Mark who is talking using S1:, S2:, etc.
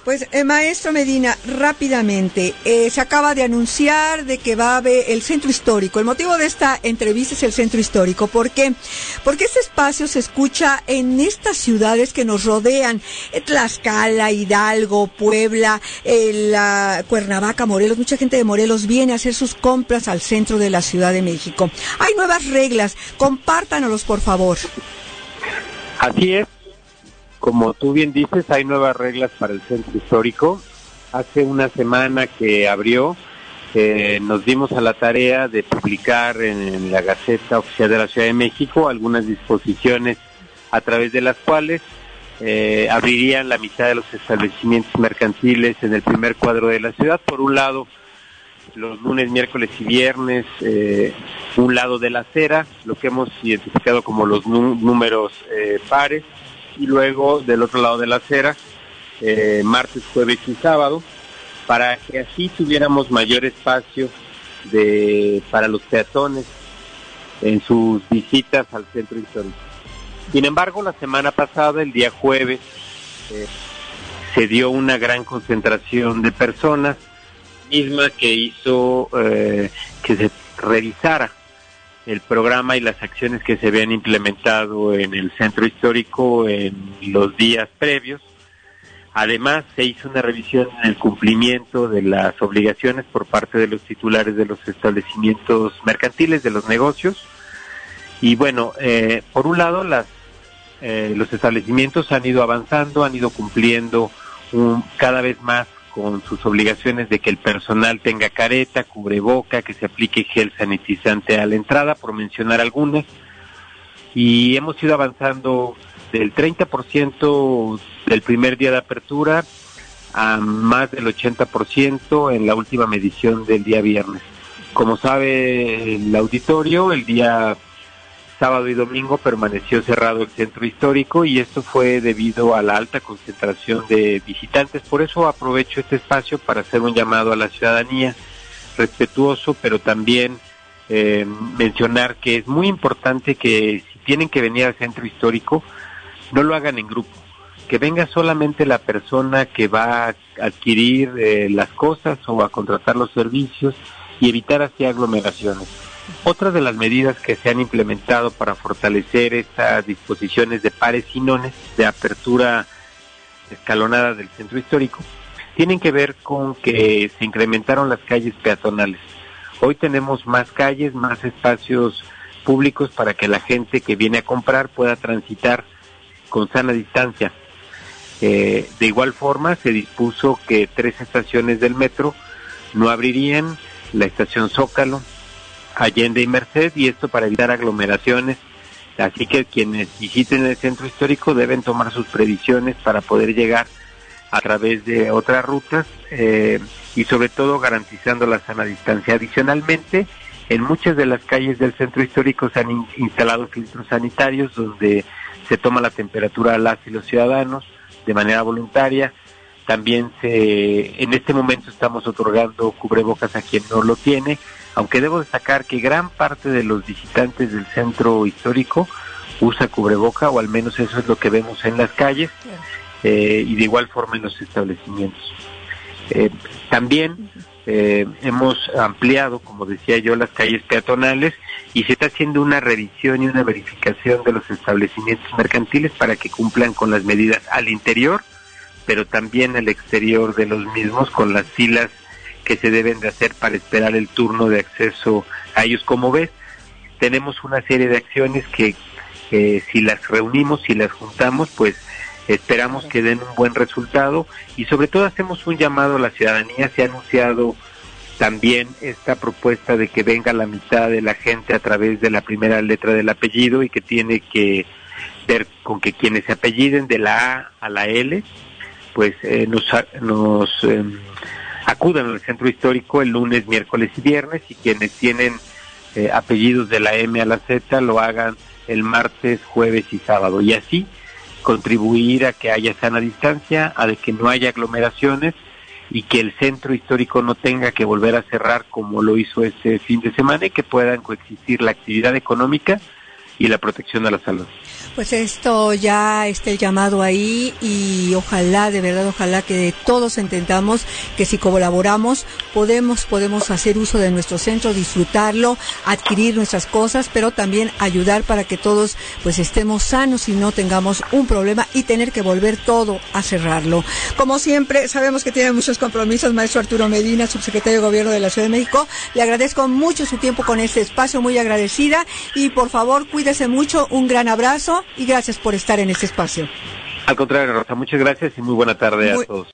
S1: Pues, maestro Medina, rápidamente, se acaba de anunciar de que va a haber el centro histórico. El motivo de esta entrevista es el centro histórico. ¿Por qué? Porque este espacio se escucha en estas ciudades que nos rodean, Tlaxcala, Hidalgo, Puebla, Cuernavaca, Morelos. Mucha gente de Morelos viene a hacer sus compras al centro de la Ciudad de México. Hay nuevas reglas, compártanoslos, por favor.
S2: Así es. Como tú bien dices, hay nuevas reglas para el centro histórico. Hace una semana que abrió, nos dimos a la tarea de publicar en la Gaceta Oficial de la Ciudad de México algunas disposiciones a través de las cuales abrirían la mitad de los establecimientos mercantiles en el primer cuadro de la ciudad. Por un lado, los lunes, miércoles y viernes, un lado de la acera, lo que hemos identificado como los números pares, y luego del otro lado de la acera, martes, jueves y sábado, para que así tuviéramos mayor espacio para los peatones en sus visitas al centro histórico. Sin embargo, la semana pasada, el día jueves, se dio una gran concentración de personas, misma que hizo que se revisara el programa y las acciones que se habían implementado en el centro histórico en los días previos. Además, se hizo una revisión en el cumplimiento de las obligaciones por parte de los titulares de los establecimientos mercantiles, de los negocios. Y bueno, por un lado, los establecimientos han ido avanzando, han ido cumpliendo cada vez más con sus obligaciones de que el personal tenga careta, cubreboca, que se aplique gel sanitizante a la entrada, por mencionar algunas. Y hemos ido avanzando del 30% del primer día de apertura a más del 80% en la última medición del día viernes. Como sabe el auditorio, el día sábado y domingo permaneció cerrado el centro histórico, y esto fue debido a la alta concentración de visitantes. Por eso aprovecho este espacio para hacer un llamado a la ciudadanía respetuoso, pero también mencionar que es muy importante que si tienen que venir al centro histórico, no lo hagan en grupo, que venga solamente la persona que va a adquirir las cosas o a contratar los servicios, y evitar así aglomeraciones. Otra de las medidas que se han implementado para fortalecer estas disposiciones de pares y nones de apertura escalonada del centro histórico tienen que ver con que se incrementaron las calles peatonales. Hoy tenemos más calles, más espacios públicos para que la gente que viene a comprar pueda transitar con sana distancia. De igual forma, se dispuso que 3 estaciones del metro no abrirían: la estación Zócalo, Allende y Merced, y esto para evitar aglomeraciones. Así que quienes visiten el centro histórico deben tomar sus previsiones para poder llegar a través de otras rutas, y sobre todo garantizando la sana distancia. Adicionalmente, en muchas de las calles del centro histórico se han instalado filtros sanitarios donde se toma la temperatura a las y los ciudadanos de manera voluntaria. También en este momento estamos otorgando cubrebocas a quien no lo tiene, aunque debo destacar que gran parte de los visitantes del centro histórico usa cubreboca, o al menos eso es lo que vemos en las calles, y de igual forma en los establecimientos. También hemos ampliado, como decía yo, las calles peatonales, y se está haciendo una revisión y una verificación de los establecimientos mercantiles para que cumplan con las medidas al interior, pero también al exterior de los mismos, con las filas que se deben de hacer para esperar el turno de acceso a ellos. Como ves, tenemos una serie de acciones que si las reunimos, si las juntamos, pues esperamos que den un buen resultado, y sobre todo hacemos un llamado a la ciudadanía. Se ha anunciado también esta propuesta de que venga la mitad de la gente a través de la primera letra del apellido, y que tiene que ver con que quienes se apelliden de la A a la L, pues nos acudan al centro histórico el lunes, miércoles y viernes, y quienes tienen apellidos de la M a la Z lo hagan el martes, jueves y sábado, y así contribuir a que haya sana distancia, a de que no haya aglomeraciones, y que el centro histórico no tenga que volver a cerrar como lo hizo este fin de semana, y que puedan coexistir la actividad económica y la protección a la salud.
S1: Pues esto ya está el llamado ahí y ojalá, de verdad, ojalá que todos entendamos que si colaboramos podemos hacer uso de nuestro centro, disfrutarlo, adquirir nuestras cosas, pero también ayudar para que todos pues estemos sanos y no tengamos un problema y tener que volver todo a cerrarlo. Como siempre, sabemos que tiene muchos compromisos, maestro Arturo Medina, subsecretario de Gobierno de la Ciudad de México. Le agradezco mucho su tiempo con este espacio, muy agradecida, y por favor cuídese mucho, un gran abrazo y gracias por estar en este espacio.
S2: Al contrario, Rosa, muchas gracias y muy buena tarde a todos.